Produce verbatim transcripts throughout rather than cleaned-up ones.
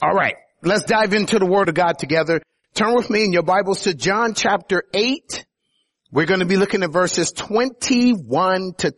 All right, let's dive into the Word of God together. Turn with me in your Bibles to John chapter eight. We're going to be looking at verses twenty-one to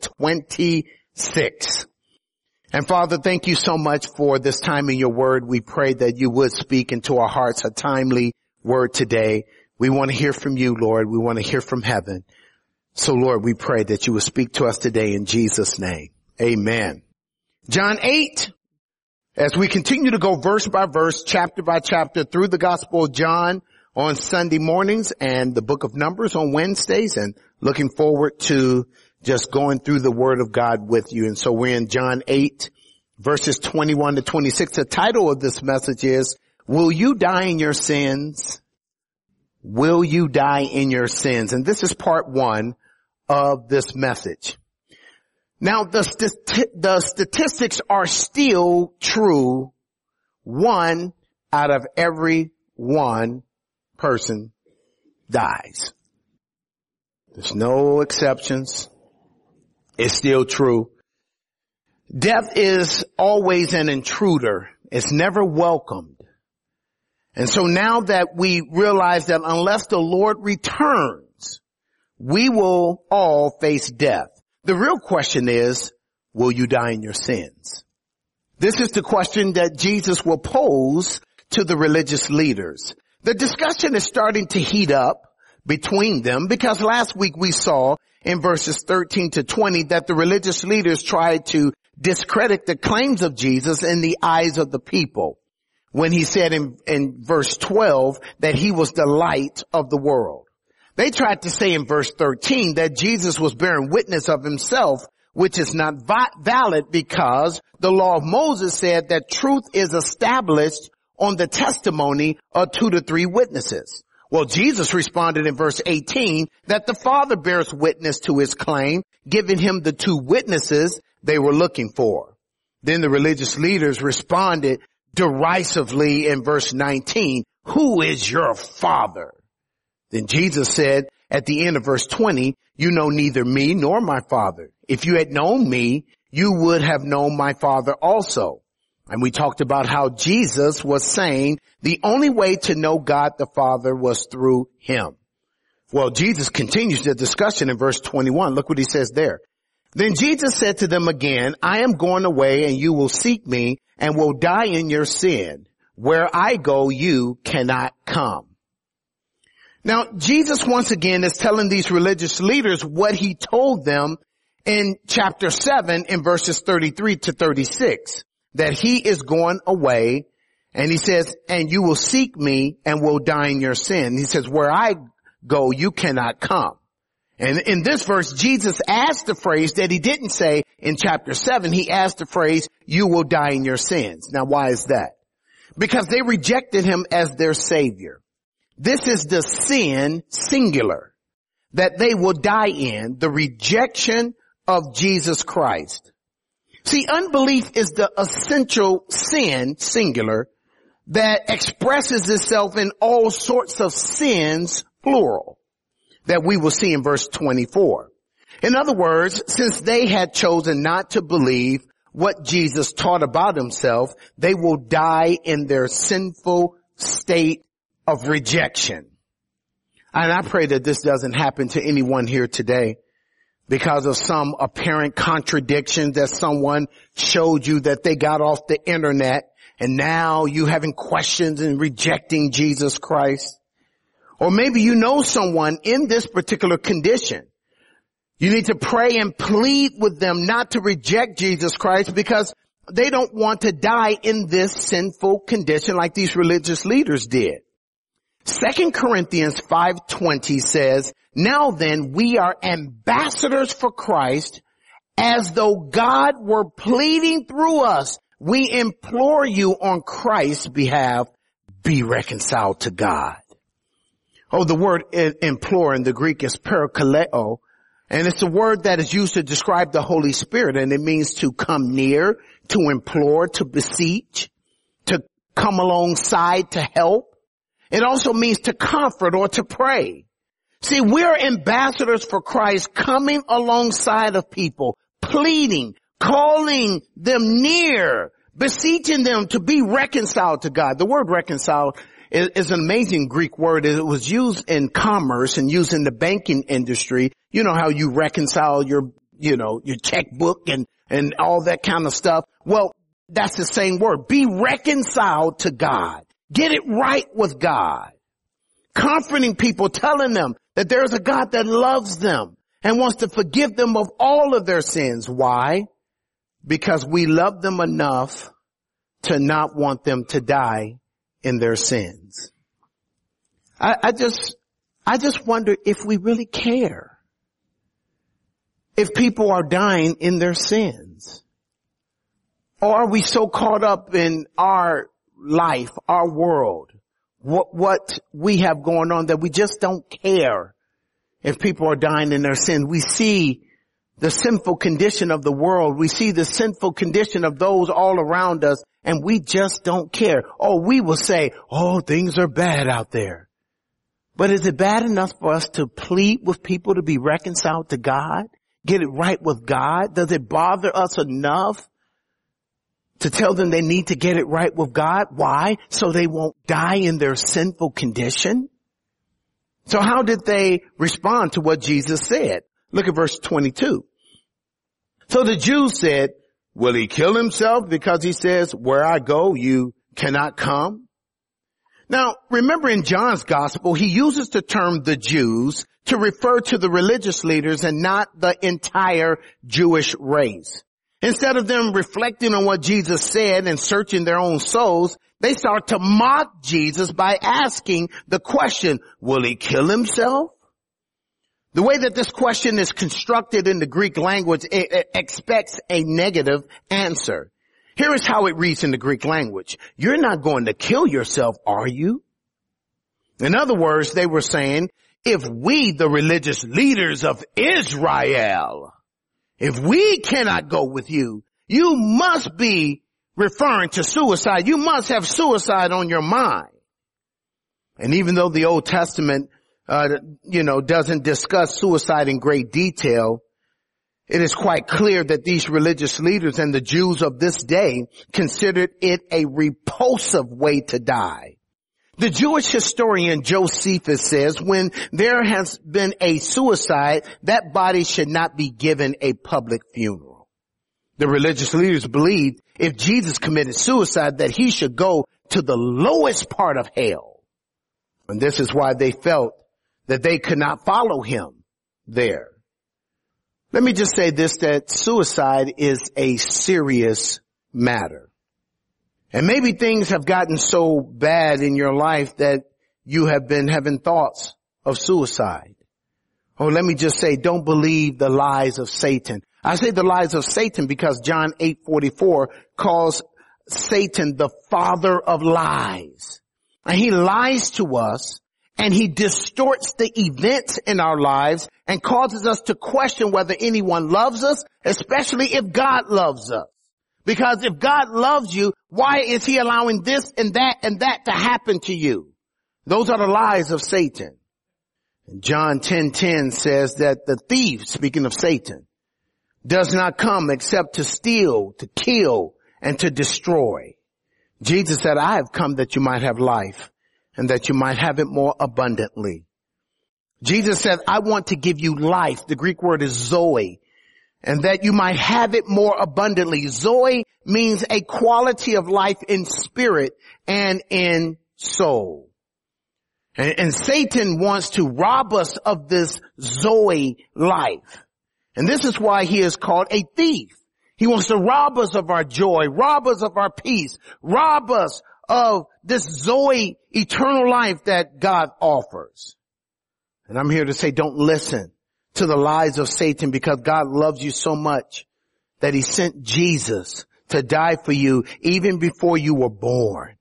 twenty-six. And Father, thank you so much for this time in your Word. We pray that you would speak into our hearts a timely word today. We want to hear from you, Lord. We want to hear from heaven. So, Lord, we pray that you will speak to us today in Jesus' name. Amen. John eight. As we continue to go verse by verse, chapter by chapter through the Gospel of John on Sunday mornings and the book of Numbers on Wednesdays, and looking forward to just going through the Word of God with you. And so we're in John eight, verses twenty-one to twenty-six. The title of this message is, Will You Die in Your Sins? Will you die in your sins? And this is part one of this message. Now, the, st- the statistics are still true. One out of every one person dies. There's no exceptions. It's still true. Death is always an intruder. It's never welcomed. And so now that we realize that unless the Lord returns, we will all face death. The real question is, will you die in your sins? This is the question that Jesus will pose to the religious leaders. The discussion is starting to heat up between them because last week we saw in verses thirteen to twenty that the religious leaders tried to discredit the claims of Jesus in the eyes of the people when he said in, in verse twelve that he was the light of the world. They tried to say in verse thirteen that Jesus was bearing witness of himself, which is not vi- valid because the law of Moses said that truth is established on the testimony of two to three witnesses. Well, Jesus responded in verse eighteen that the Father bears witness to his claim, giving him the two witnesses they were looking for. Then the religious leaders responded derisively in verse nineteen, Who is your father? Then Jesus said at the end of verse twenty, You know neither me nor my Father. If you had known me, you would have known my Father also. And we talked about how Jesus was saying the only way to know God the Father was through him. Well, Jesus continues the discussion in verse twenty-one. Look what he says there. Then Jesus said to them again, I am going away and you will seek me and will die in your sin. Where I go, you cannot come. Now, Jesus once again is telling these religious leaders what he told them in chapter seven in verses thirty-three to thirty-six, that he is going away, and he says, and you will seek me and will die in your sin. He says, where I go, you cannot come. And in this verse, Jesus asked the phrase that he didn't say in chapter seven. He asked the phrase, you will die in your sins. Now, why is that? Because they rejected him as their savior. This is the sin, singular, that they will die in, the rejection of Jesus Christ. See, unbelief is the essential sin, singular, that expresses itself in all sorts of sins, plural, that we will see in verse twenty-four. In other words, since they had chosen not to believe what Jesus taught about himself, they will die in their sinful state of rejection. And I pray that this doesn't happen to anyone here today because of some apparent contradiction that someone showed you that they got off the internet and now you having questions and rejecting Jesus Christ. Or maybe you know someone in this particular condition. You need to pray and plead with them not to reject Jesus Christ because they don't want to die in this sinful condition like these religious leaders did. Second Corinthians five twenty says, Now then, we are ambassadors for Christ, as though God were pleading through us. We implore you on Christ's behalf, be reconciled to God. Oh, the word implore in the Greek is parakaleo, and it's a word that is used to describe the Holy Spirit, and it means to come near, to implore, to beseech, to come alongside, to help. It also means to comfort or to pray. See, we're ambassadors for Christ coming alongside of people, pleading, calling them near, beseeching them to be reconciled to God. The word reconciled is, is an amazing Greek word. It was used in commerce and used in the banking industry. You know how you reconcile your, you know, your checkbook and, and all that kind of stuff. Well, that's the same word. Be reconciled to God. Get it right with God. Comforting people, telling them that there's a God that loves them and wants to forgive them of all of their sins. Why? Because we love them enough to not want them to die in their sins. I, I just, I just wonder if we really care. If people are dying in their sins. Or are we so caught up in our life, our world, what, what we have going on that we just don't care if people are dying in their sin? We see the sinful condition of the world. We see the sinful condition of those all around us, and we just don't care. Oh, we will say, oh, things are bad out there. But is it bad enough for us to plead with people to be reconciled to God? Get it right with God? Does it bother us enough to tell them they need to get it right with God? Why? So they won't die in their sinful condition? So how did they respond to what Jesus said? Look at verse twenty-two. So the Jews said, will he kill himself because he says, where I go, you cannot come? Now, remember in John's gospel, he uses the term the Jews to refer to the religious leaders and not the entire Jewish race. Instead of them reflecting on what Jesus said and searching their own souls, they start to mock Jesus by asking the question, will he kill himself? The way that this question is constructed in the Greek language, it, it expects a negative answer. Here is how it reads in the Greek language. You're not going to kill yourself, are you? In other words, they were saying, if we, the religious leaders of Israel, if we cannot go with you, you must be referring to suicide. You must have suicide on your mind. And even though the Old Testament Uh, you know, doesn't discuss suicide in great detail, it is quite clear that these religious leaders and the Jews of this day considered it a repulsive way to die. The Jewish historian Josephus says when there has been a suicide, that body should not be given a public funeral. The religious leaders believed if Jesus committed suicide that he should go to the lowest part of hell. And this is why they felt that they could not follow him there. Let me just say this, that suicide is a serious matter. And maybe things have gotten so bad in your life that you have been having thoughts of suicide. Oh, let me just say, don't believe the lies of Satan. I say the lies of Satan because John eight forty-four calls Satan the father of lies. And he lies to us. And he distorts the events in our lives and causes us to question whether anyone loves us, especially if God loves us. Because if God loves you, why is he allowing this and that and that to happen to you? Those are the lies of Satan. And John ten ten says that the thief, speaking of Satan, does not come except to steal, to kill, and to destroy. Jesus said, I have come that you might have life, and that you might have it more abundantly. Jesus said, I want to give you life. The Greek word is zoe. And that you might have it more abundantly. Zoe means a quality of life in spirit and in soul. And, and Satan wants to rob us of this zoe life. And this is why he is called a thief. He wants to rob us of our joy, rob us of our peace, rob us of this Zoe eternal life that God offers. And I'm here to say, don't listen to the lies of Satan, because God loves you so much that he sent Jesus to die for you even before you were born.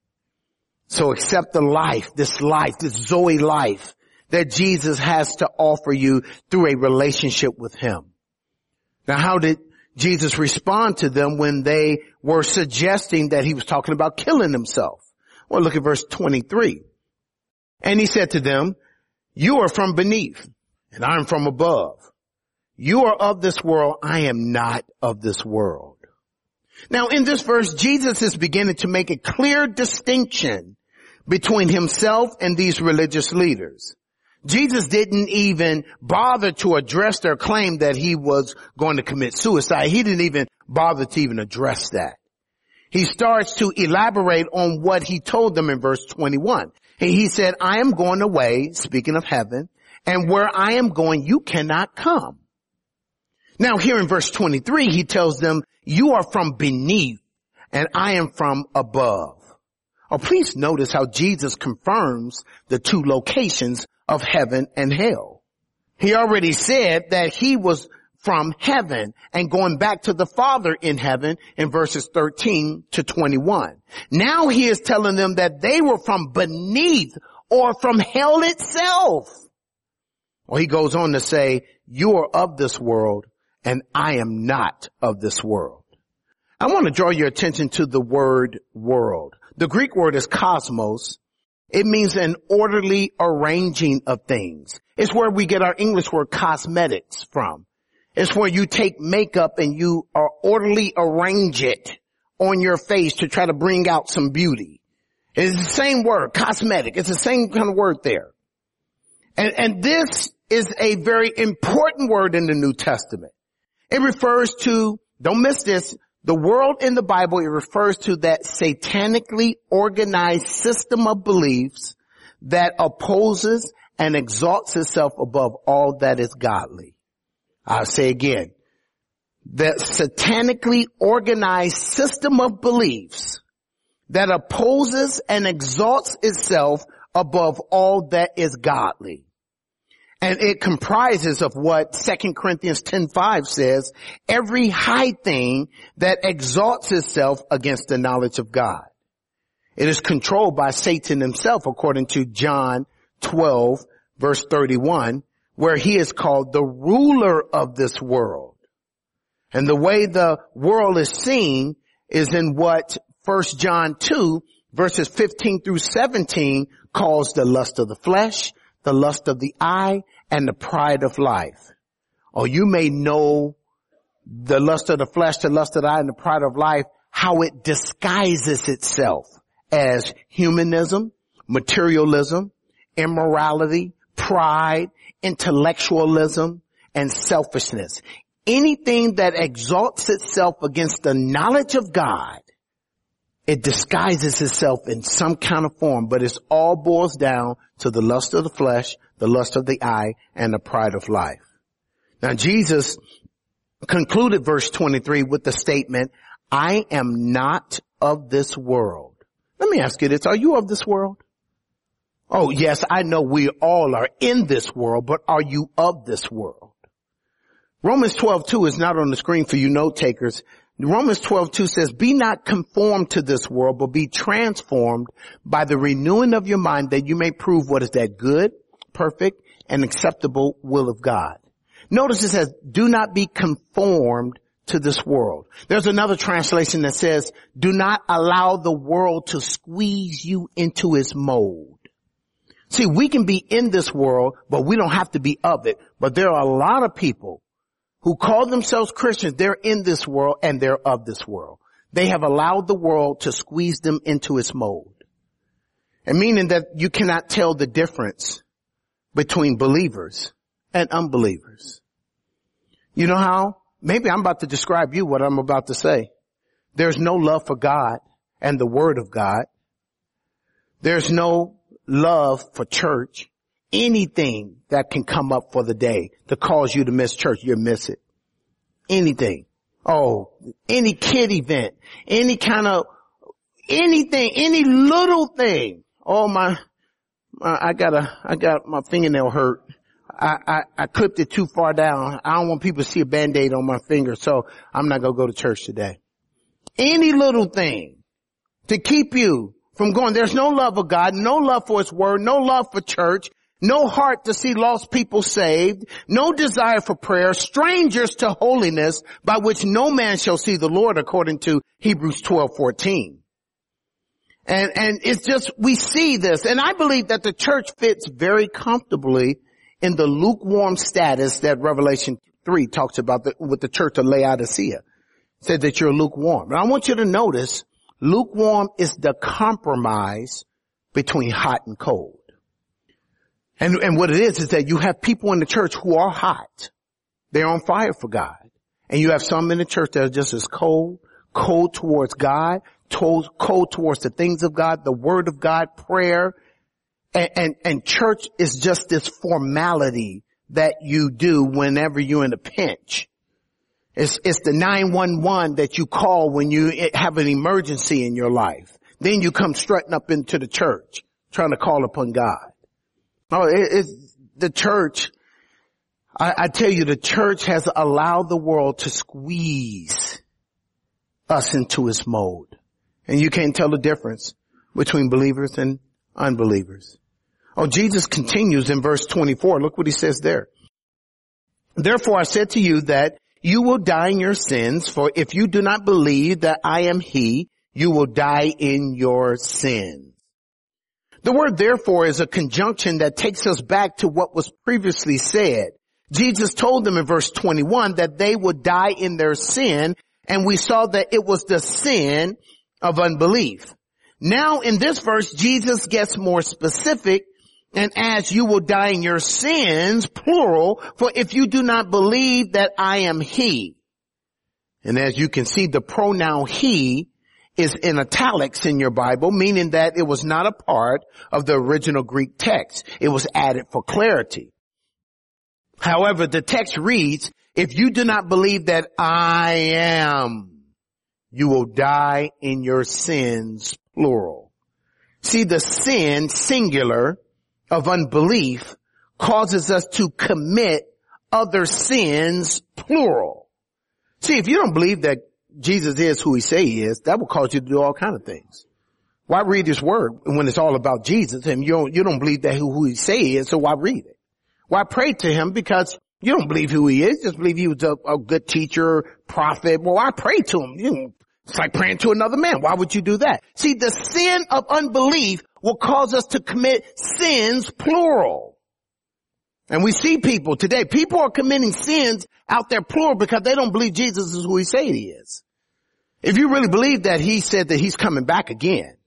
So accept the life, this life, this Zoe life that Jesus has to offer you through a relationship with him. Now, how did Jesus respond to them when they were suggesting that he was talking about killing himself? Well, look at verse twenty-three. And he said to them, you are from beneath, and I am from above. You are of this world. I am not of this world. Now in this verse, Jesus is beginning to make a clear distinction between himself and these religious leaders. Jesus didn't even bother to address their claim that he was going to commit suicide. He didn't even bother to even address that. He starts to elaborate on what he told them in verse twenty-one. He said, I am going away, speaking of heaven, and where I am going, you cannot come. Now here in verse twenty-three, he tells them, you are from beneath and I am from above. Oh, please notice how Jesus confirms the two locations of heaven and hell. He already said that he was from heaven and going back to the Father in heaven in verses thirteen to twenty-one. Now he is telling them that they were from beneath or from hell itself. Well, he goes on to say, you are of this world and I am not of this world. I want to draw your attention to the word world. The Greek word is cosmos. It means an orderly arranging of things. It's where we get our English word cosmetics from. It's where you take makeup and you are orderly arrange it on your face to try to bring out some beauty. It's the same word, cosmetic. It's the same kind of word there. And, and this is a very important word in the New Testament. It refers to, don't miss this, the world in the Bible, it refers to that satanically organized system of beliefs that opposes and exalts itself above all that is godly. I'll say again, the satanically organized system of beliefs that opposes and exalts itself above all that is godly. And it comprises of what Second Corinthians ten five says, every high thing that exalts itself against the knowledge of God. It is controlled by Satan himself, according to John twelve, verse thirty-one, where he is called the ruler of this world. And the way the world is seen is in what First John two, verses fifteen through seventeen calls the lust of the flesh, the lust of the eye, and the pride of life. Or you may know the lust of the flesh, the lust of the eye, and the pride of life, how it disguises itself as humanism, materialism, immorality, pride, intellectualism, and selfishness. Anything that exalts itself against the knowledge of God, it disguises itself in some kind of form, but it all boils down to the lust of the flesh, the lust of the eye, and the pride of life. Now Jesus concluded verse twenty-three with the statement, I am not of this world. Let me ask you this, are you of this world? Oh yes, I know we all are in this world, but are you of this world? Romans twelve two is not on the screen for you note takers. Romans twelve two says, be not conformed to this world, but be transformed by the renewing of your mind, that you may prove what is that good, perfect, and acceptable will of God. Notice it says, do not be conformed to this world. There's another translation that says, do not allow the world to squeeze you into its mold. See, we can be in this world, but we don't have to be of it. But there are a lot of people who call themselves Christians, they're in this world and they're of this world. They have allowed the world to squeeze them into its mold. And meaning that you cannot tell the difference between believers and unbelievers. You know how? Maybe I'm about to describe you what I'm about to say. There's no love for God and the Word of God. There's no love for church. Anything that can come up for the day to cause you to miss church, you'll miss it. Anything. Oh, any kid event, any kind of, anything, any little thing. Oh my, my I got a, I got my fingernail hurt. I, I, I clipped it too far down. I don't want people to see a Band-Aid on my finger, so I'm not going to go to church today. Any little thing to keep you from going. There's no love of God, no love for His Word, no love for church. No heart to see lost people saved, no desire for prayer, strangers to holiness, by which no man shall see the Lord, according to Hebrews twelve fourteen. And, and it's just, we see this, and I believe that the church fits very comfortably in the lukewarm status that Revelation three talks about the, with the church of Laodicea. said that you're lukewarm. And I want you to notice lukewarm is the compromise between hot and cold. And, and what it is is that you have people in the church who are hot. They're on fire for God. And you have some in the church that are just as cold, cold towards God, cold, cold towards the things of God, the word of God, prayer. And, and, and church is just this formality that you do whenever you're in a pinch. It's, it's the nine one one that you call when you have an emergency in your life. Then you come strutting up into the church trying to call upon God. Oh, it, it's the church. I, I tell you, the church has allowed the world to squeeze us into its mold. And you can't tell the difference between believers and unbelievers. Oh, Jesus continues in verse twenty-four. Look what he says there. Therefore I said to you that you will die in your sins, for if you do not believe that I am he, you will die in your sins. The word therefore is a conjunction that takes us back to what was previously said. Jesus told them in verse twenty-one that they would die in their sin, and we saw that it was the sin of unbelief. Now in this verse, Jesus gets more specific and adds, you will die in your sins, plural, for if you do not believe that I am he. And as you can see, the pronoun he is in italics in your Bible, meaning that it was not a part of the original Greek text. It was added for clarity. However, the text reads, if you do not believe that I am, you will die in your sins, plural. See, the sin, singular, of unbelief causes us to commit other sins, plural. See, if you don't believe that Jesus is who he say he is, that will cause you to do all kinds of things. Why read his word when it's all about Jesus and you don't, you don't believe that who, who he say he is, so why read it? Why pray to him? Because you don't believe who he is, just believe he was a, a good teacher, prophet. Well, why pray to him? You know, it's like praying to another man. Why would you do that? See, the sin of unbelief will cause us to commit sins, plural. And we see people today, people are committing sins out there, plural, because they don't believe Jesus is who he said he is. If you really believe that he said that he's coming back again,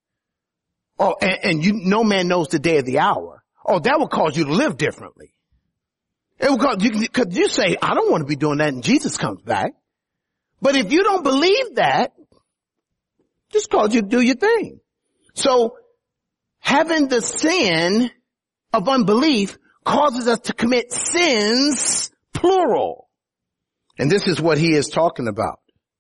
oh, and, and you, no man knows the day of the hour, oh, that will cause you to live differently. It will cause you, because you say, I don't want to be doing that and Jesus comes back. But if you don't believe that, just cause you to do your thing. So having the sin of unbelief causes us to commit sins, plural. And this is what he is talking about.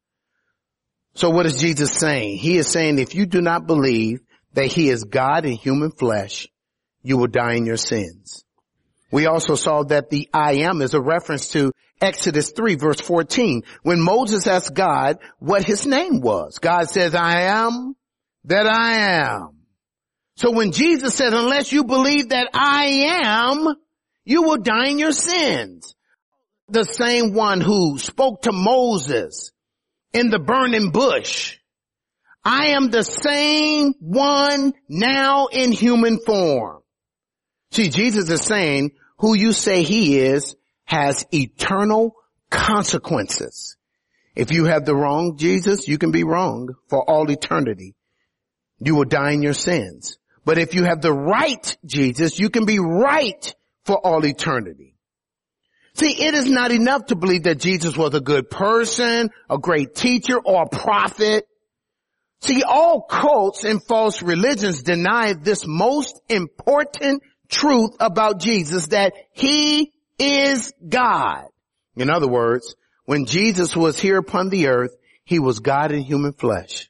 So what is Jesus saying? He is saying if you do not believe that he is God in human flesh, you will die in your sins. We also saw that the I am is a reference to Exodus three verse fourteen. When Moses asked God what his name was, God says, I am that I am. So when Jesus said, unless you believe that I am, you will die in your sins. The same one who spoke to Moses in the burning bush. I am the same one now in human form. See, Jesus is saying who you say he is has eternal consequences. If you have the wrong Jesus, you can be wrong for all eternity. You will die in your sins. But if you have the right Jesus, you can be right for all eternity. See, it is not enough to believe that Jesus was a good person, a great teacher, or a prophet. See, all cults and false religions deny this most important truth about Jesus, that he is God. In other words, when Jesus was here upon the earth, he was God in human flesh.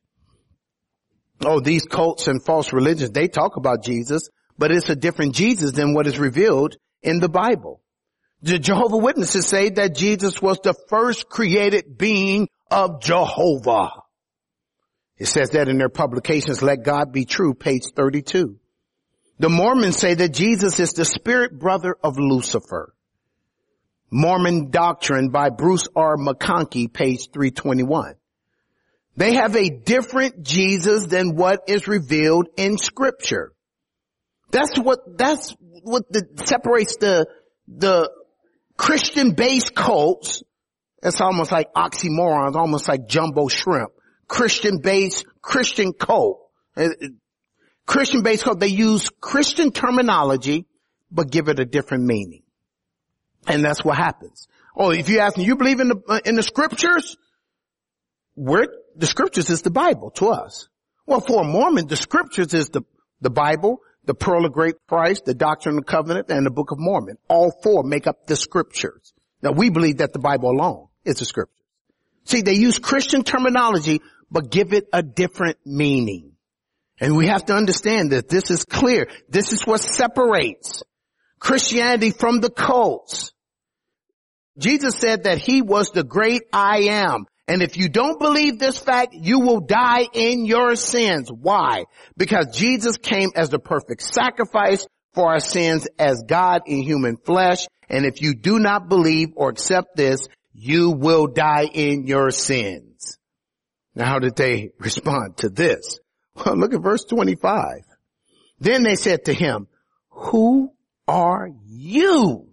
Oh, these cults and false religions, they talk about Jesus, but it's a different Jesus than what is revealed in the Bible. The Jehovah's Witnesses say that Jesus was the first created being of Jehovah. It says that in their publications, Let God Be True, page thirty-two. The Mormons say that Jesus is the spirit brother of Lucifer. Mormon Doctrine by Bruce R. McConkie, page three twenty-one. They have a different Jesus than what is revealed in Scripture. That's what, that's what the, separates the, the Christian-based cults It's almost like oxymorons, almost like jumbo shrimp. Christian base, Christian cult. Christian base cult, they use Christian terminology, but give it a different meaning. And that's what happens. Oh, if you ask me, you believe in the, uh, in the scriptures? We're, the scriptures is the Bible to us. Well, for a Mormon, the scriptures is the, the Bible, the Pearl of Great Price, the Doctrine of the Covenant, and the Book of Mormon. All four make up the scriptures. Now, we believe that the Bible alone is the scriptures. See, they use Christian terminology, but give it a different meaning. And we have to understand that this is clear. This is what separates Christianity from the cults. Jesus said that he was the great I am. And if you don't believe this fact, you will die in your sins. Why? Because Jesus came as the perfect sacrifice for our sins as God in human flesh. And if you do not believe or accept this, you will die in your sins. Now, how did they respond to this? Well, look at verse twenty-five. Then they said to him, who are you?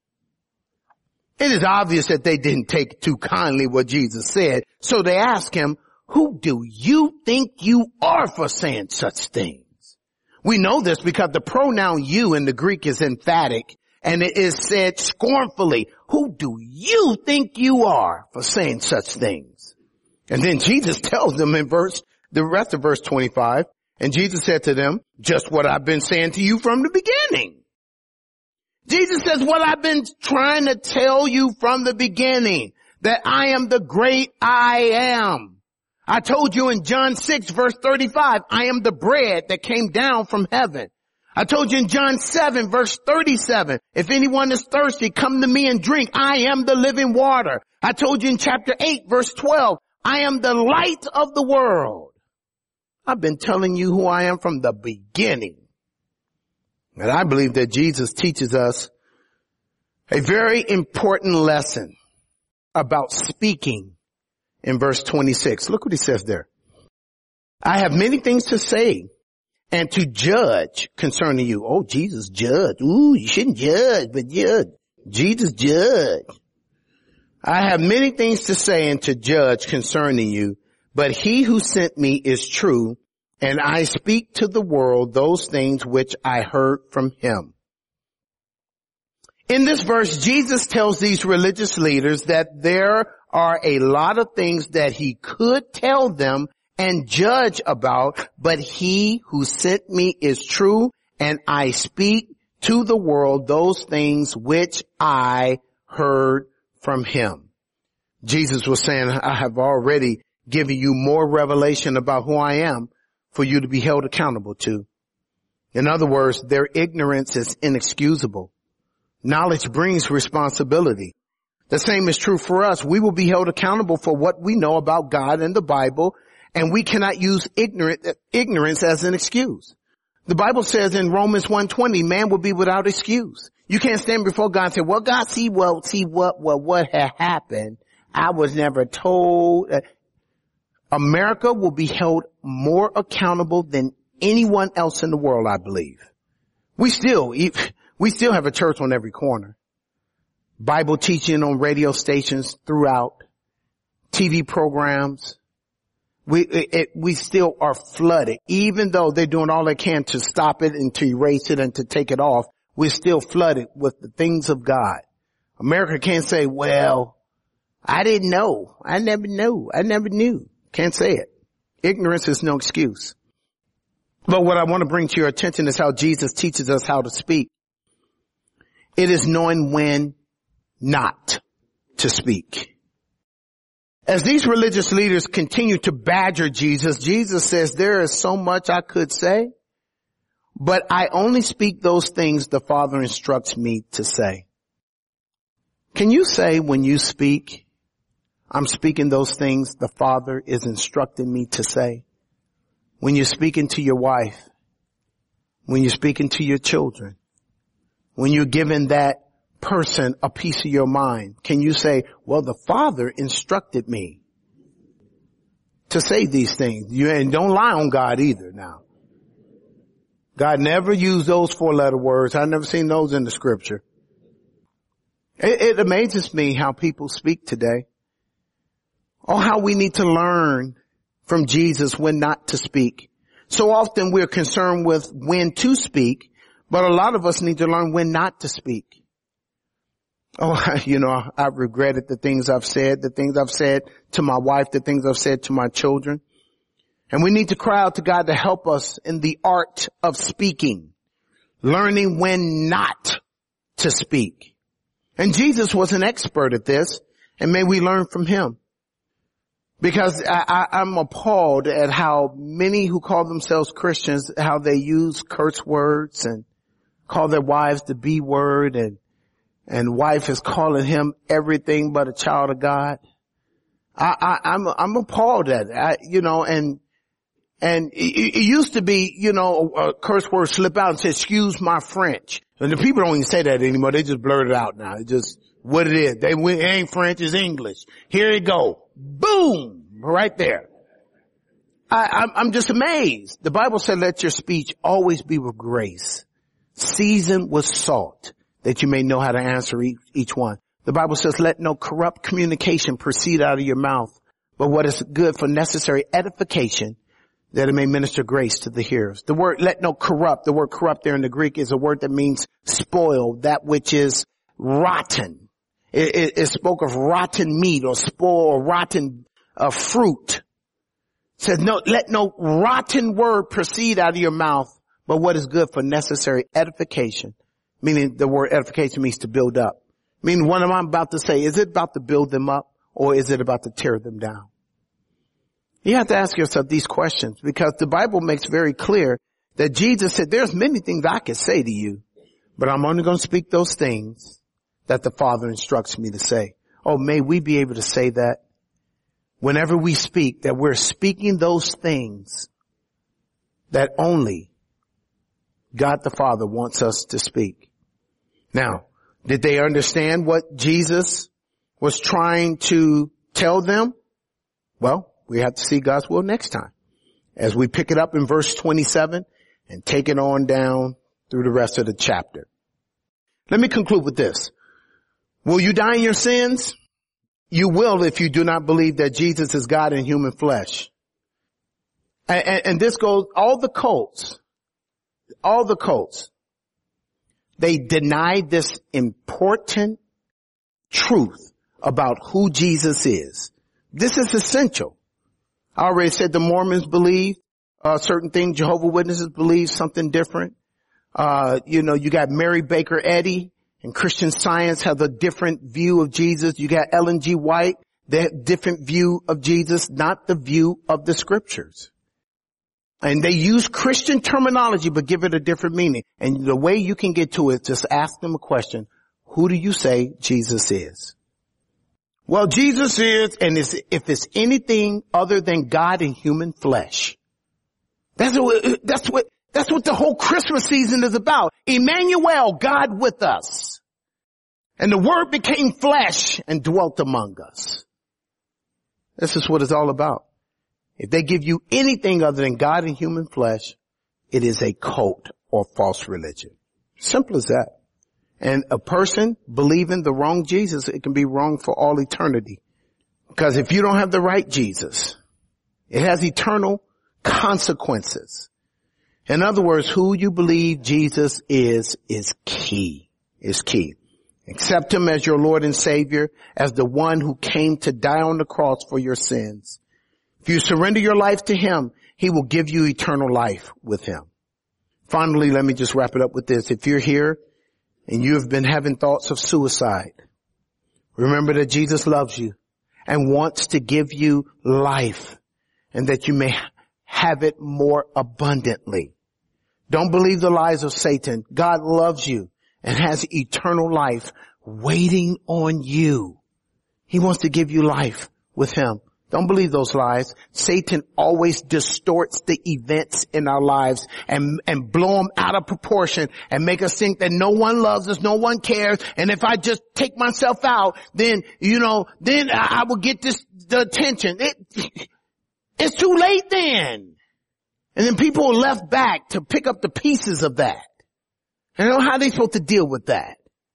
It is obvious that they didn't take too kindly what Jesus said. So they asked him, who do you think you are for saying such things? We know this because the pronoun you in the Greek is emphatic, and it is said scornfully, who do you think you are for saying such things? And then Jesus tells them in verse, the rest of verse twenty-five, and Jesus said to them, just what I've been saying to you from the beginning. Jesus says what I've been trying to tell you from the beginning, that I am the great I am. I told you in John six verse thirty-five, I am the bread that came down from heaven. I told you in John seven verse thirty-seven, if anyone is thirsty, come to me and drink. I am the living water. I told you in chapter eight verse twelve, I am the light of the world. I've been telling you who I am from the beginning. And I believe that Jesus teaches us a very important lesson about speaking in verse twenty-six. Look what he says there. I have many things to say and to judge concerning you. Oh, Jesus judge. Ooh, you shouldn't judge, but judge. Jesus judge. I have many things to say and to judge concerning you, but he who sent me is true, and I speak to the world those things which I heard from him. In this verse, Jesus tells these religious leaders that there are a lot of things that he could tell them and judge about, but he who sent me is true, and I speak to the world those things which I heard from him. Jesus was saying, I have already given you more revelation about who I am for you to be held accountable to. In other words, their ignorance is inexcusable. Knowledge brings responsibility. The same is true for us. We will be held accountable for what we know about God and the Bible, and we cannot use ignorant, ignorance as an excuse. The Bible says in Romans one twenty, man will be without excuse. You can't stand before God and say, well, God, see, well, see what, well, what had happened. I was never told. America will be held more accountable than anyone else in the world, I believe. We still, we still have a church on every corner. Bible teaching on radio stations throughout, T V programs. We, it, we still are flooded. Even though they're doing all they can to stop it and to erase it and to take it off, we're still flooded with the things of God. America can't say, well, I didn't know. I never knew. I never knew. Can't say it. Ignorance is no excuse. But what I want to bring to your attention is how Jesus teaches us how to speak. It is knowing when not to speak. As these religious leaders continue to badger Jesus, Jesus says, there is so much I could say, but I only speak those things the Father instructs me to say. Can you say when you speak, I'm speaking those things the Father is instructing me to say? When you're speaking to your wife, when you're speaking to your children, when you're giving that person a piece of your mind, can you say, well, the Father instructed me to say these things? You, and don't lie on God either now. God never used those four letter words. I've never seen those in the scripture. It, it amazes me how people speak today. Oh, how we need to learn from Jesus when not to speak. So often we're concerned with when to speak, but a lot of us need to learn when not to speak. Oh, you know, I've regretted the things I've said, the things I've said to my wife, the things I've said to my children. And we need to cry out to God to help us in the art of speaking, learning when not to speak. And Jesus was an expert at this, and may we learn from him. Because I, I, I'm appalled at how many who call themselves Christians, how they use curse words and call their wives the B word, and and wife is calling him everything but a child of God. I, I, I'm I'm appalled at it. I, you know, and and it, it used to be, you know, a curse word slip out and say, "Excuse my French," and the people don't even say that anymore. They just blurt it out now. It's just what it is. They it ain't French, it's English. Here you go. Boom! Right there. I, I'm, I'm just amazed. The Bible said, let your speech always be with grace, seasoned with salt, that you may know how to answer each, each one. The Bible says, let no corrupt communication proceed out of your mouth, but what is good for necessary edification, that it may minister grace to the hearers. The word, let no corrupt, the word corrupt there in the Greek is a word that means spoil, that which is rotten. It, it, it spoke of rotten meat or spoil or rotten uh, fruit. It said, no, let no rotten word proceed out of your mouth, but what is good for necessary edification. Meaning the word edification means to build up. Meaning what am I about to say? Is it about to build them up, or is it about to tear them down? You have to ask yourself these questions, because the Bible makes very clear that Jesus said, there's many things I could say to you, but I'm only going to speak those things that the Father instructs me to say. Oh, may we be able to say that whenever we speak, that we're speaking those things that only God the Father wants us to speak. Now, did they understand what Jesus was trying to tell them? Well, we have to see God's will next time as we pick it up in verse twenty-seven and take it on down through the rest of the chapter. Let me conclude with this. Will you die in your sins? You will if you do not believe that Jesus is God in human flesh. And, and, and this goes, all the cults, all the cults, they deny this important truth about who Jesus is. This is essential. I already said the Mormons believe uh, certain things. Jehovah's Witnesses believe something different. Uh, you know, you got Mary Baker Eddy. And Christian Science has a different view of Jesus. You got Ellen G. White, their different view of Jesus, not the view of the scriptures. And they use Christian terminology, but give it a different meaning. And the way you can get to it, just ask them a question. Who do you say Jesus is? Well, Jesus is, and it's, if it's anything other than God in human flesh. That's what, that's what, that's what the whole Christmas season is about. Emmanuel, God with us. And the Word became flesh and dwelt among us. This is what it's all about. If they give you anything other than God in human flesh, it is a cult or false religion. Simple as that. And a person believing the wrong Jesus, it can be wrong for all eternity. Because if you don't have the right Jesus, it has eternal consequences. In other words, who you believe Jesus is, is key, is key. Accept him as your Lord and Savior, as the one who came to die on the cross for your sins. If you surrender your life to him, he will give you eternal life with him. Finally, let me just wrap it up with this. If you're here and you have been having thoughts of suicide, remember that Jesus loves you and wants to give you life, and that you may have it more abundantly. Don't believe the lies of Satan. God loves you and has eternal life waiting on you. He wants to give you life with him. Don't believe those lies. Satan always distorts the events in our lives and, and blow them out of proportion and make us think that no one loves us, no one cares. And if I just take myself out, then, you know, then I, I will get this, the attention. It, it's too late then. And then people are left back to pick up the pieces of that. And I don't know how they're supposed to deal with that.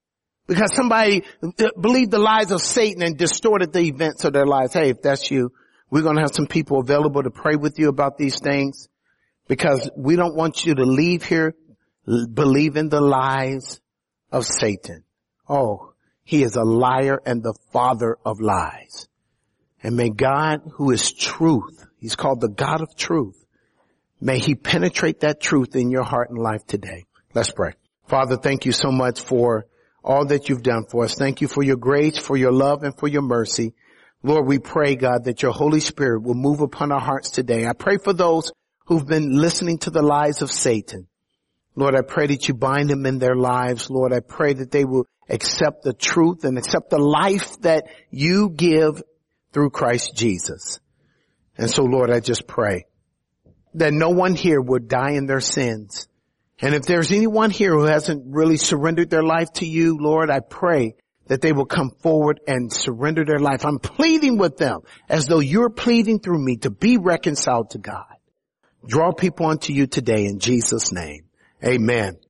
because somebody believed the lies of Satan and distorted the events of their lives. Hey, if that's you, we're going to have some people available to pray with you about these things, because we don't want you to leave here believing the lies of Satan. Oh, he is a liar and the father of lies. And may God, who is truth, he's called the God of truth, may he penetrate that truth in your heart and life today. Let's pray. Father, thank you so much for all that you've done for us. Thank you for your grace, for your love, and for your mercy. Lord, we pray, God, that your Holy Spirit will move upon our hearts today. I pray for those who've been listening to the lies of Satan. Lord, I pray that you bind them in their lives. Lord, I pray that they will accept the truth and accept the life that you give through Christ Jesus. And so, Lord, I just pray that no one here would die in their sins. And if there's anyone here who hasn't really surrendered their life to you, Lord, I pray that they will come forward and surrender their life. I'm pleading with them as though you're pleading through me to be reconciled to God. Draw people unto you today in Jesus' name. Amen.